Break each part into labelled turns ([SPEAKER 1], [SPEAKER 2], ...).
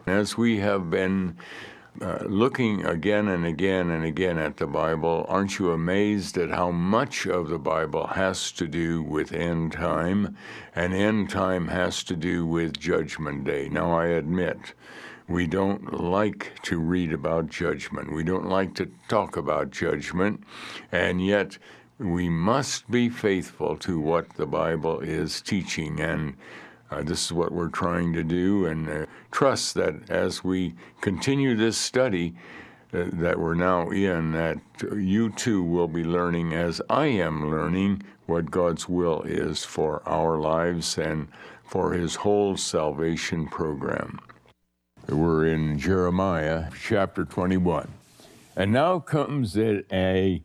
[SPEAKER 1] As we have been looking again and again and again at the Bible, aren't you amazed at how much of the Bible has to do with end time, and end time has to do with Judgment Day? Now, I admit, we don't like to read about judgment. We don't like to talk about judgment, and yet we must be faithful to what the Bible is teaching, and this is what we're trying to do, and trust that as we continue this study that we're now in, that you too will be learning, as I am learning, what God's will is for our lives and for His whole salvation program. We're in Jeremiah chapter 21. And now comes a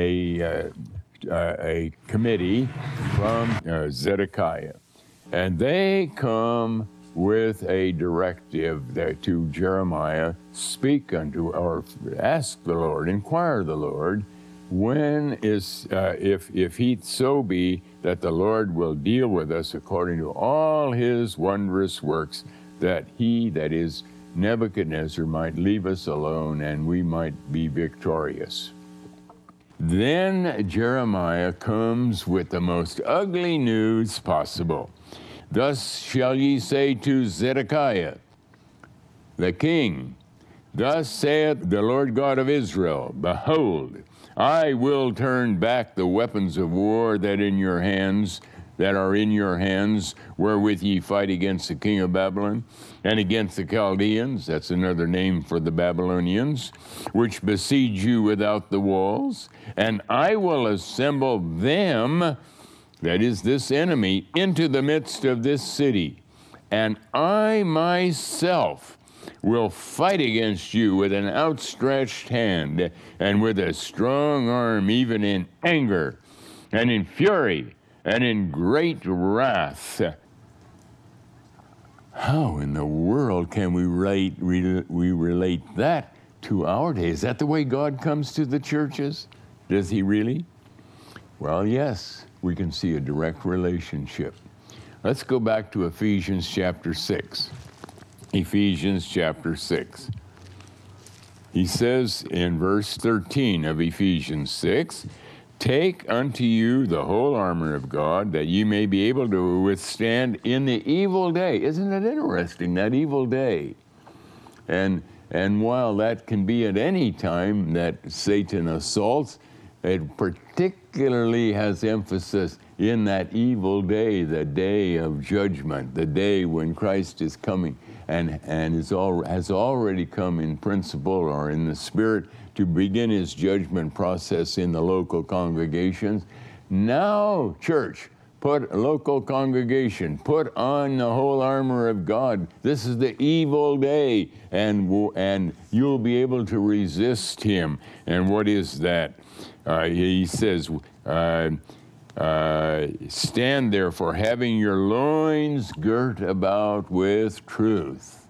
[SPEAKER 1] committee from Zedekiah. And they come with a directive that to Jeremiah, speak unto, or ask the Lord, inquire the Lord, when is, if he so be that the Lord will deal with us according to all his wondrous works, that he, that is Nebuchadnezzar, might leave us alone and we might be victorious. Then Jeremiah comes with the most ugly news possible. Thus shall ye say to Zedekiah, the king, thus saith the Lord God of Israel, behold, I will turn back the weapons of war that are in your hands, wherewith ye fight against the king of Babylon, and against the Chaldeans, that's another name for the Babylonians, which besiege you without the walls, and I will assemble them, that is this enemy, into the midst of this city, and I myself will fight against you with an outstretched hand, and with a strong arm, even in anger, and in fury, and in great wrath. How in the world can we relate that to our day? Is that the way God comes to the churches? Does he really? Well, yes, we can see a direct relationship. Let's go back to Ephesians chapter 6. Ephesians chapter 6. He says in verse 13 of Ephesians 6, take unto you the whole armor of God, that ye may be able to withstand in the evil day. Isn't it interesting, that evil day? And while that can be at any time that Satan assaults, it particularly has emphasis in that evil day, the day of judgment, the day when Christ is coming and has already come in principle or in the spirit to begin his judgment process in the local congregations. Now, church, local congregation, put on the whole armor of God. This is the evil day, and you'll be able to resist him. And what is that? He says, stand therefore, having your loins girt about with truth.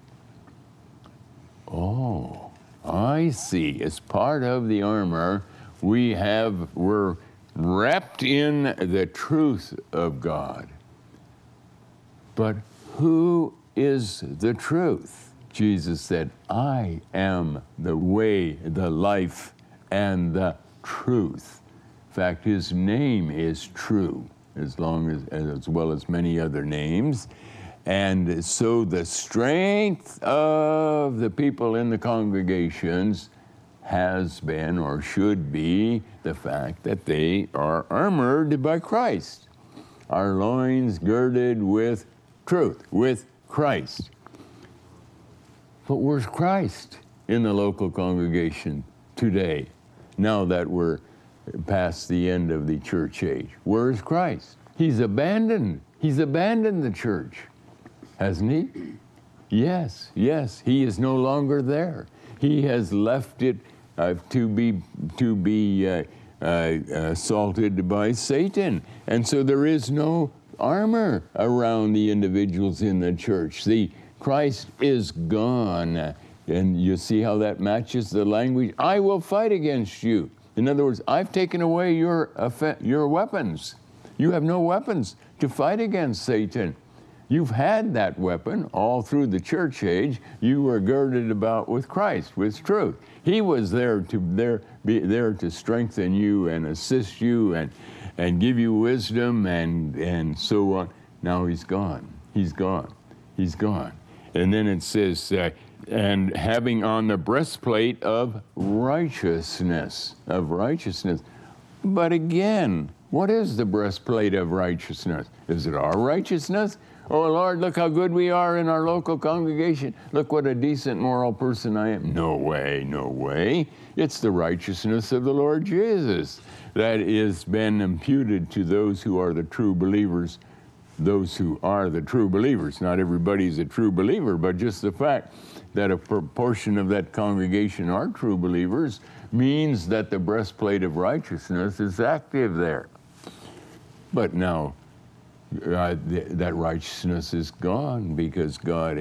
[SPEAKER 1] Oh, I see. As part of the armor, we're wrapped in the truth of God. But who is the truth? Jesus said, I am the way, the life, and the truth. In fact, his name is true, as well as many other names. And so the strength of the people in the congregations has been, or should be, the fact that they are armored by Christ. Our loins girded with truth, with Christ. But where's Christ in the local congregation today, now that we're past the end of the church age? Where's Christ? He's abandoned the church, hasn't he? Yes, he is no longer there. He has left it to be assaulted by Satan. And so there is no armor around the individuals in the church. See, Christ is gone. And you see how that matches the language? I will fight against you. In other words, I've taken away your weapons. You have no weapons to fight against Satan. You've had that weapon all through the church age. You were girded about with Christ, with truth. He was there to be there to strengthen you and assist you and give you wisdom and so on. Now he's gone. He's gone. He's gone. And then it says, and having on the breastplate of righteousness. But again, what is the breastplate of righteousness? Is it our righteousness? Oh, Lord, look how good we are in our local congregation. Look what a decent, moral person I am. No way, no way. It's the righteousness of the Lord Jesus that has been imputed to those who are the true believers. Those who are the true believers. Not everybody's a true believer, but just the fact that a proportion of that congregation are true believers means that the breastplate of righteousness is active there. But now, that righteousness is gone because God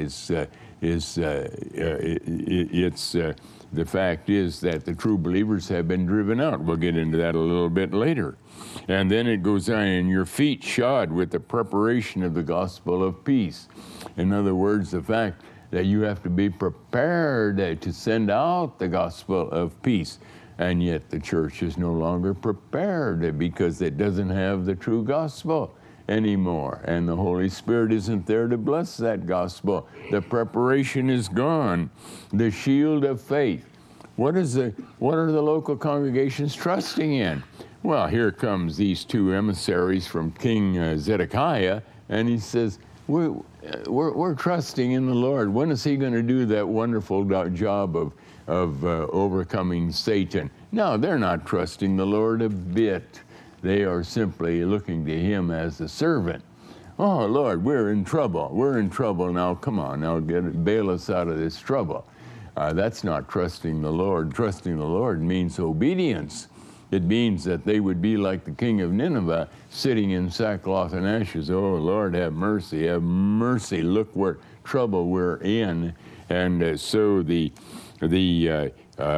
[SPEAKER 1] the fact is that the true believers have been driven out. We'll get into that a little bit later. And then it goes on, and your feet shod with the preparation of the gospel of peace. In other words, the fact that you have to be prepared to send out the gospel of peace. And yet the church is no longer prepared because it doesn't have the true gospel anymore. And the Holy Spirit isn't there to bless that gospel. The preparation is gone. The shield of faith. What are the local congregations trusting in? Well, here comes these two emissaries from King Zedekiah, and he says, we're trusting in the Lord. When is he going to do that wonderful job of overcoming Satan? No, they're not trusting the Lord a bit. They are simply looking to him as a servant. Oh, Lord, we're in trouble. We're in trouble now. Come on, now bail us out of this trouble. That's not trusting the Lord. Trusting the Lord means obedience. It means that they would be like the king of Nineveh, sitting in sackcloth and ashes. Oh, Lord, have mercy, have mercy. Look what trouble we're in. And so there's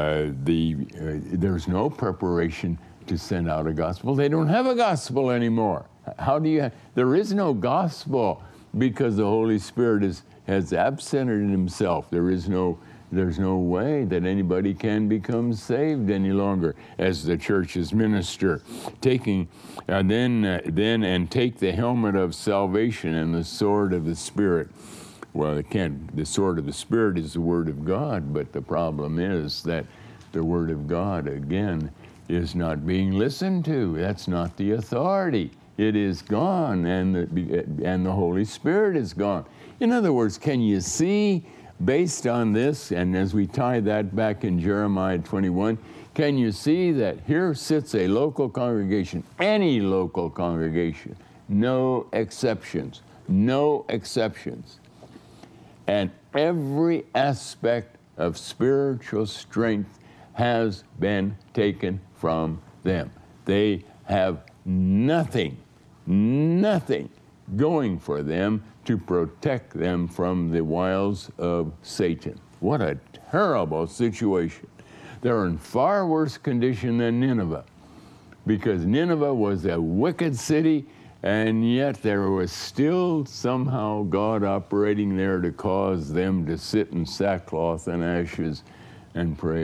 [SPEAKER 1] no preparation to send out a gospel. They don't have a gospel anymore. There is no gospel because the Holy Spirit has absented himself. There's no way that anybody can become saved any longer as the church's minister. Take the helmet of salvation and the sword of the Spirit. Well, the sword of the Spirit is the Word of God, but the problem is that the Word of God, again, is not being listened to. That's not the authority. It is gone, and the Holy Spirit is gone. In other words, can you see, based on this, and as we tie that back in Jeremiah 21, can you see that here sits a local congregation, any local congregation, no exceptions, and every aspect of spiritual strength has been taken from them. They have nothing going for them to protect them from the wiles of Satan. What a terrible situation. They're in far worse condition than Nineveh, because Nineveh was a wicked city, and yet there was still somehow God operating there to cause them to sit in sackcloth and ashes and pray,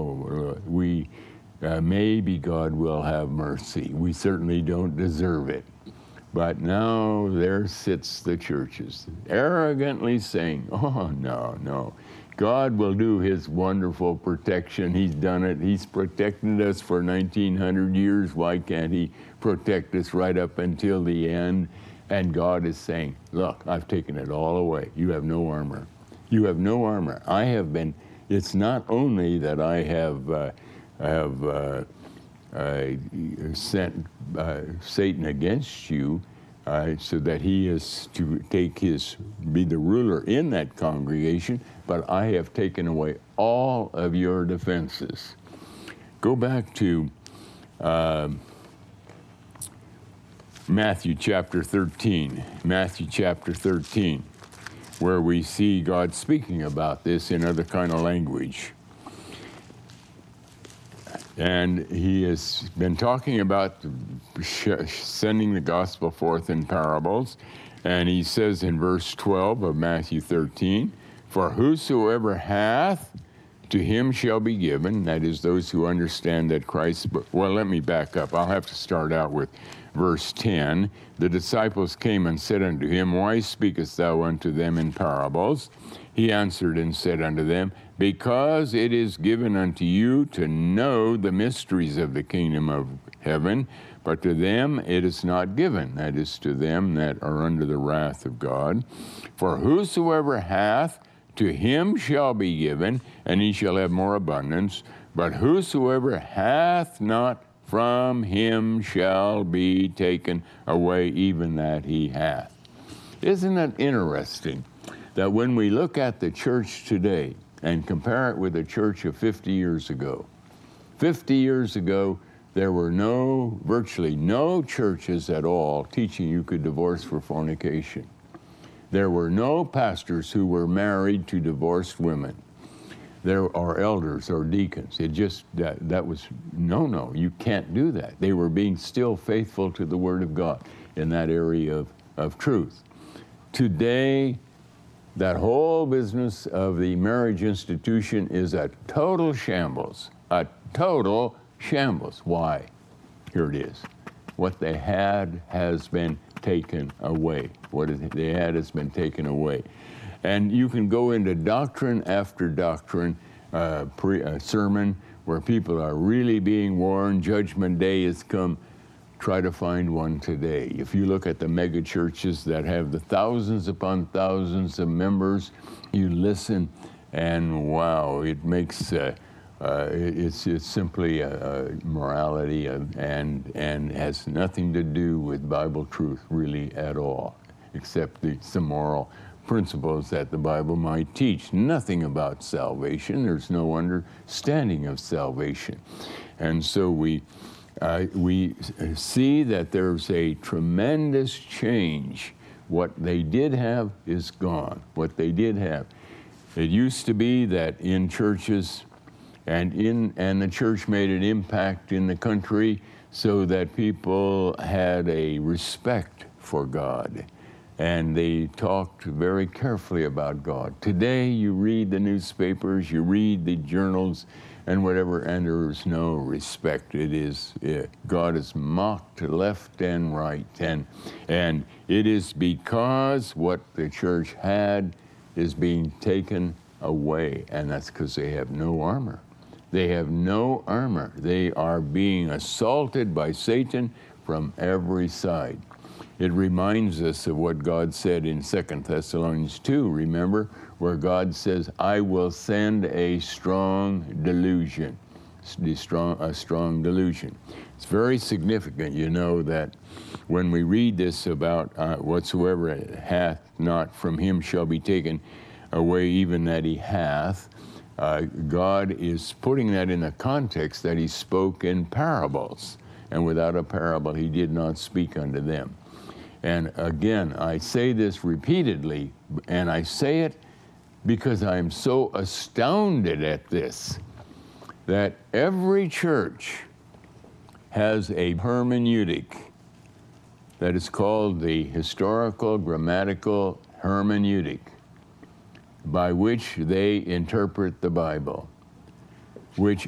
[SPEAKER 1] maybe God will have mercy. We certainly don't deserve it. But now there sits the churches, arrogantly saying, oh, no. God will do his wonderful protection. He's done it. He's protected us for 1,900 years. Why can't he protect us right up until the end? And God is saying, look, I've taken it all away. You have no armor. You have no armor. It's not only that I have sent Satan against you so that he is to be the ruler in that congregation, but I have taken away all of your defenses. Go back to Matthew chapter 13, where we see God speaking about this in other kind of language. And he has been talking about sending the gospel forth in parables. And he says in verse 12 of Matthew 13, "For whosoever hath, to him shall be given," that is, those who understand that Christ, well, let me back up. I'll have to start out with verse 10. "The disciples came and said unto him, Why speakest thou unto them in parables? He answered and said unto them, Because it is given unto you to know the mysteries of the kingdom of heaven, but to them it is not given," that is, to them that are under the wrath of God. "For whosoever hath, to him shall be given, and he shall have more abundance. But whosoever hath not, from him shall be taken away even that he hath." Isn't it interesting that when we look at the church today and compare it with the church of 50 years ago, 50 years ago, there were virtually no churches at all teaching you could divorce for fornication. There were no pastors who were married to divorced women. There are elders or deacons. It just, that was, no, you can't do that. They were being still faithful to the Word of God in that area of truth. Today, that whole business of the marriage institution is a total shambles, a total shambles. Why? Here it is. What they had has been taken away. What they had has been taken away. And you can go into doctrine after doctrine, sermon where people are really being warned, Judgment Day has come. Try to find one today. If you look at the mega churches that have the thousands upon thousands of members, you listen and wow, it makes, it's simply a morality and has nothing to do with Bible truth really at all, except some moral principles that the Bible might teach. Nothing about salvation. There's no understanding of salvation. And so we see that there's a tremendous change. What they did have is gone. What they did have. It used to be that in churches, and the church made an impact in the country so that people had a respect for God. And they talked very carefully about God. Today, you read the newspapers, you read the journals, and whatever, and there is no respect. God is mocked left and right, and it is because what the church had is being taken away, and that's because they have no armor. They have no armor. They are being assaulted by Satan from every side. It reminds us of what God said in 2 Thessalonians 2, remember, where God says, "I will send a strong delusion." A strong delusion. It's very significant, you know, that when we read this about whatsoever hath not, from him shall be taken away even that he hath, God is putting that in the context that he spoke in parables. And without a parable, he did not speak unto them. And again, I say this repeatedly, and I say it because I'm so astounded at this, that every church has a hermeneutic that is called the historical grammatical hermeneutic, by which they interpret the Bible, which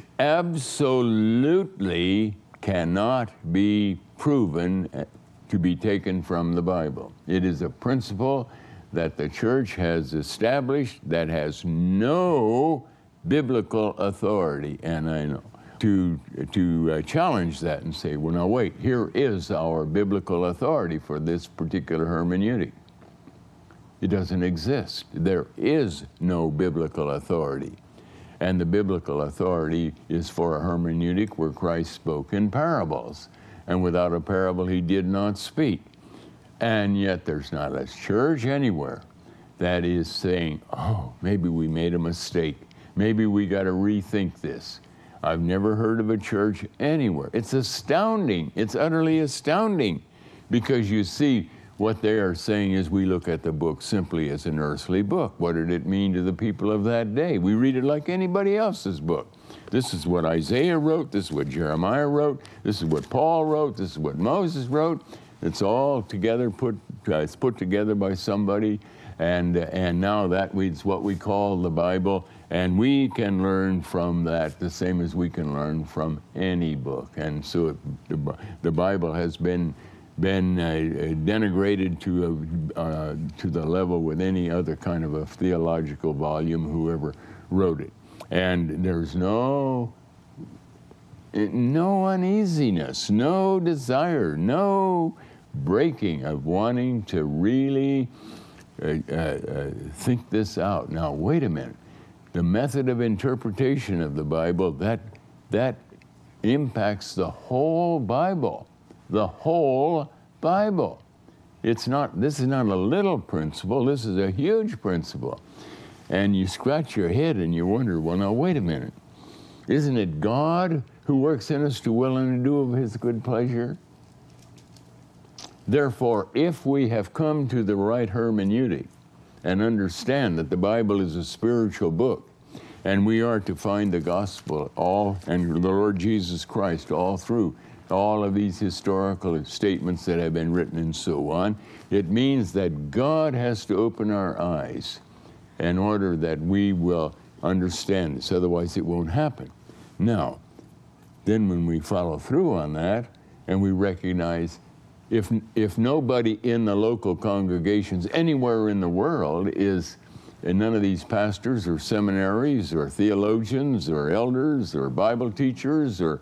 [SPEAKER 1] absolutely cannot be proven to be taken from the Bible. It is a principle that the church has established that has no biblical authority, and I know to challenge that and say, well, now wait, here is our biblical authority for this particular hermeneutic. It doesn't exist. There is no biblical authority. And the biblical authority is for a hermeneutic where Christ spoke in parables. And without a parable, he did not speak. And yet there's not a church anywhere that is saying, oh, maybe we made a mistake. Maybe we got to rethink this. I've never heard of a church anywhere. It's astounding. It's utterly astounding, because you see, what they are saying is we look at the book simply as an earthly book. What did it mean to the people of that day? We read it like anybody else's book. This is what Isaiah wrote. This is what Jeremiah wrote. This is what Paul wrote. This is what Moses wrote. It's all together, it's put together by somebody, and now that is what we call the Bible, and we can learn from that the same as we can learn from any book. And so the Bible has been denigrated to the level with any other kind of a theological volume, whoever wrote it. And there's no uneasiness, no desire, no breaking of wanting to really think this out. Now, wait a minute. The method of interpretation of the Bible, that impacts the whole Bible. The whole Bible. This is not a little principle, this is a huge principle. And you scratch your head and you wonder, well, now, wait a minute. Isn't it God who works in us to will and to do of his good pleasure? Therefore, if we have come to the right hermeneutic and understand that the Bible is a spiritual book, and we are to find the gospel and the Lord Jesus Christ all through all of these historical statements that have been written and so on, it means that God has to open our eyes in order that we will understand this. Otherwise, it won't happen. Now, then when we follow through on that and we recognize if nobody in the local congregations anywhere in the world is, and none of these pastors or seminaries or theologians or elders or Bible teachers or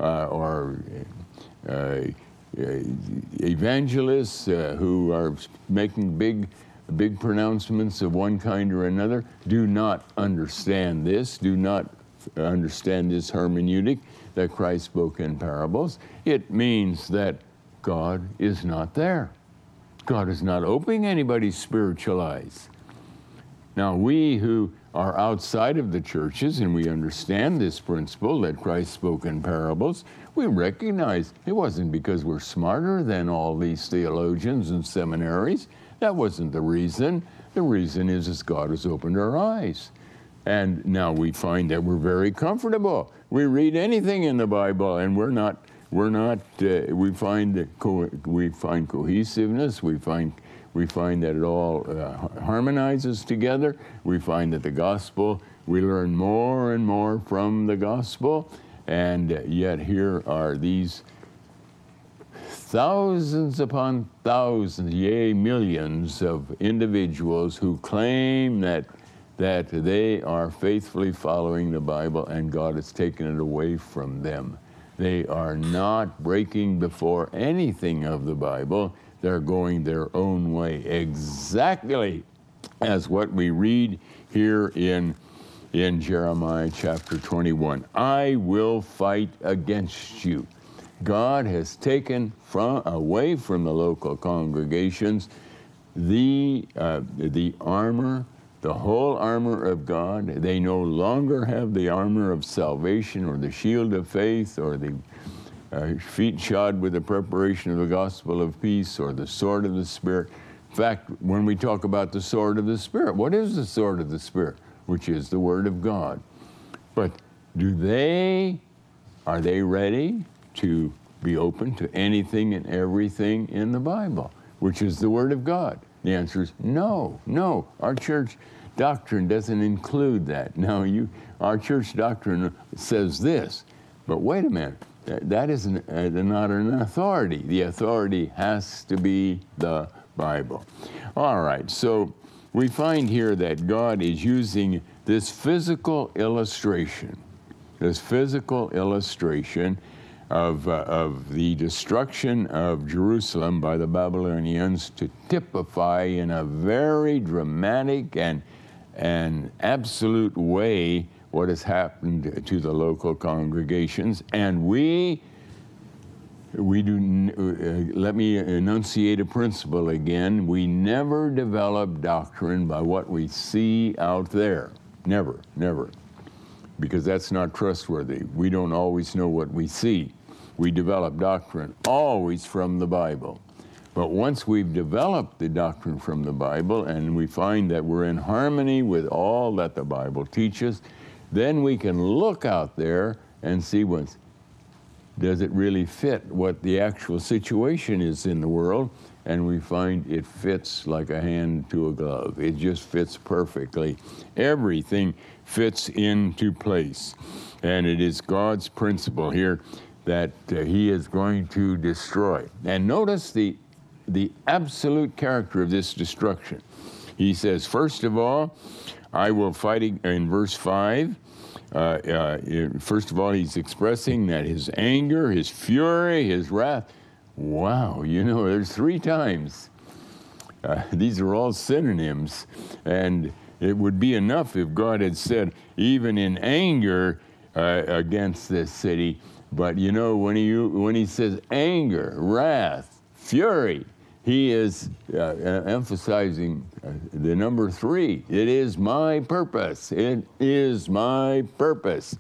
[SPEAKER 1] evangelists who are making big pronouncements of one kind or another, do not understand this hermeneutic that Christ spoke in parables, it means that God is not there. God is not opening anybody's spiritual eyes. Now, we who are outside of the churches and we understand this principle that Christ spoke in parables, we recognize it wasn't because we're smarter than all these theologians and seminaries. That wasn't the reason. The reason is God has opened our eyes. And now we find that we're very comfortable. We read anything in the Bible and we find cohesiveness, we find that it all harmonizes together. We find that the gospel, we learn more and more from the gospel, and yet here are these thousands upon thousands, yea, millions of individuals who claim that they are faithfully following the Bible and God has taken it away from them. They are not breaking before anything of the Bible. They're going their own way, exactly as what we read here in Jeremiah chapter 21. I will fight against you. God has taken away from the local congregations the armor, the whole armor of God. They no longer have the armor of salvation or the shield of faith or the feet shod with the preparation of the gospel of peace or the sword of the Spirit. In fact, when we talk about the sword of the Spirit, what is the sword of the Spirit? Which is the Word of God. But are they ready to be open to anything and everything in the Bible, which is the Word of God? The answer is no. Our church doctrine doesn't include that. Now, our church doctrine says this, but wait a minute. That is not an authority. The authority has to be the Bible. All right, so we find here that God is using this physical illustration of the destruction of Jerusalem by the Babylonians to typify in a very dramatic and absolute way what has happened to the local congregations. And let me enunciate a principle again. We never develop doctrine by what we see out there. Never. Because that's not trustworthy. We don't always know what we see. We develop doctrine always from the Bible. But once we've developed the doctrine from the Bible and we find that we're in harmony with all that the Bible teaches, then we can look out there and see does it really fit what the actual situation is in the world? And we find it fits like a hand to a glove. It just fits perfectly. Everything fits into place. And it is God's principle here that he is going to destroy. And notice the absolute character of this destruction. He says, first of all, I will fight, in verse 5, first of all, he's expressing that his anger, his fury, his wrath. Wow, there's 3 times. These are all synonyms. And it would be enough if God had said, even in anger against this city. But when he says anger, wrath, fury, he is emphasizing the number 3. It is my purpose. It is my purpose.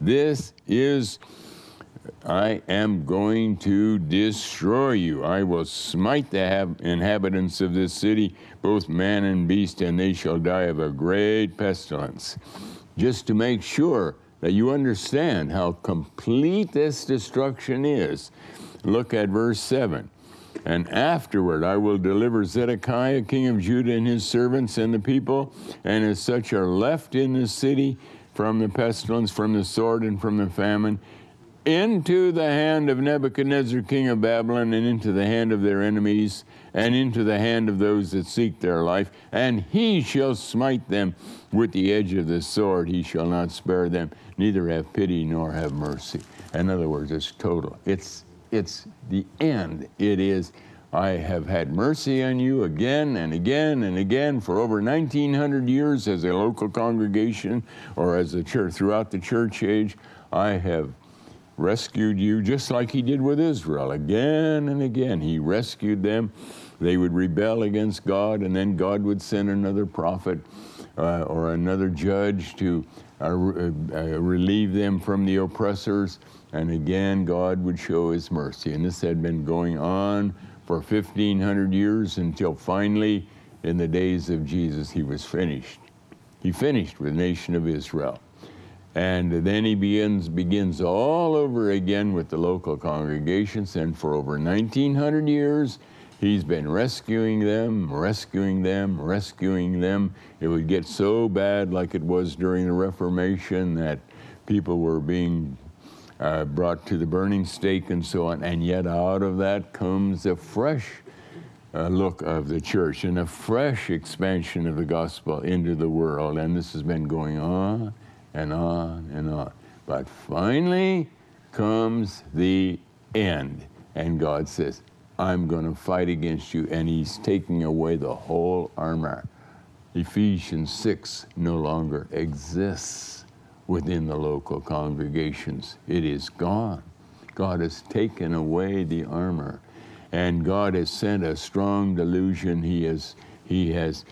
[SPEAKER 1] I am going to destroy you. I will smite the inhabitants of this city, both man and beast, and they shall die of a great pestilence. Just to make sure that you understand how complete this destruction is, look at verse 7. And afterward I will deliver Zedekiah, king of Judah, and his servants and the people, and as such are left in the city, from the pestilence, from the sword, and from the famine, into the hand of Nebuchadnezzar, king of Babylon, and into the hand of their enemies, and into the hand of those that seek their life. And he shall smite them with the edge of the sword. He shall not spare them, neither have pity nor have mercy. In other words, it's total. It's the end. It is, I have had mercy on you again and again and again for over 1,900 years as a local congregation or as a church. Throughout the church age, I have rescued you just like he did with Israel. Again and again, he rescued them. They would rebel against God, and then God would send another prophet or another judge to relieve them from the oppressors. And again, God would show his mercy. And this had been going on for 1,500 years until finally, in the days of Jesus, he was finished. He finished with the nation of Israel. And then he begins all over again with the local congregations, and for over 1,900 years, he's been rescuing them. It would get so bad like it was during the Reformation that people were being brought to the burning stake and so on, and yet out of that comes a fresh look of the church and a fresh expansion of the gospel into the world, and this has been going on and on and on. But finally comes the end, and God says, I'm going to fight against you, and he's taking away the whole armor. Ephesians 6 no longer exists within the local congregations. It is gone. God has taken away the armor, and God has sent a strong delusion. He is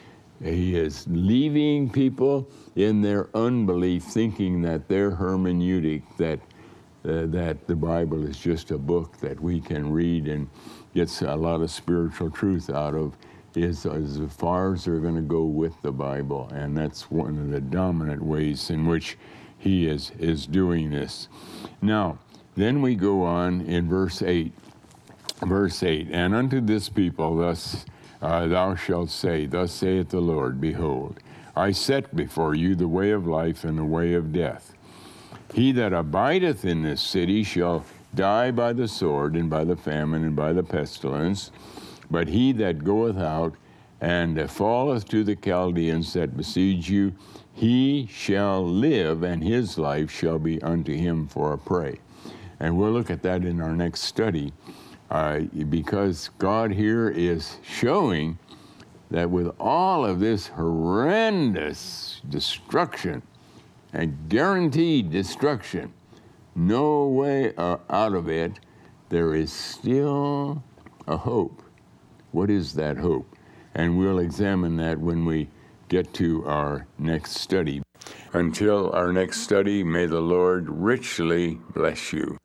[SPEAKER 1] leaving people in their unbelief, thinking that their hermeneutic, that the Bible is just a book that we can read and get a lot of spiritual truth out of, is as far as they're going to go with the Bible. And that's one of the dominant ways in which he is doing this. Now, then we go on in verse 8. Verse 8, and unto this people thus thou shalt say, thus saith the Lord, behold, I set before you the way of life and the way of death. He that abideth in this city shall die by the sword, and by the famine, and by the pestilence. But he that goeth out and falleth to the Chaldeans that besiege you, he shall live, and his life shall be unto him for a prey. And we'll look at that in our next study, because God here is showing that with all of this horrendous destruction and guaranteed destruction, no way out of it, there is still a hope. What is that hope? And we'll examine that when we get to our next study. Until our next study, may the Lord richly bless you.